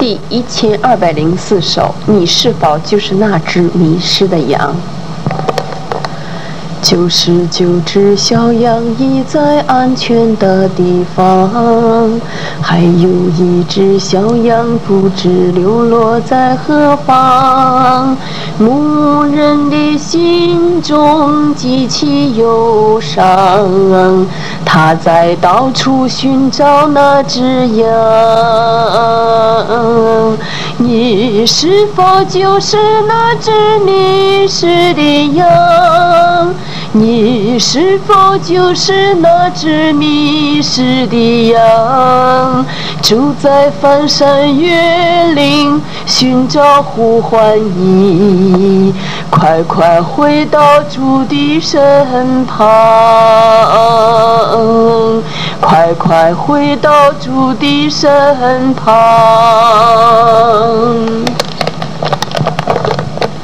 第1204首，你是否就是那只迷失的羊？99只小羊已在安全的地方，还有一只小羊不知流落在何方。牧人的心中极其忧伤，他在到处寻找那只羊。你是否就是那只迷失的羊？你是否就是那只迷失的羊？住在翻山越岭，寻找呼唤你，快快回到主的身旁，快快回到主的身旁。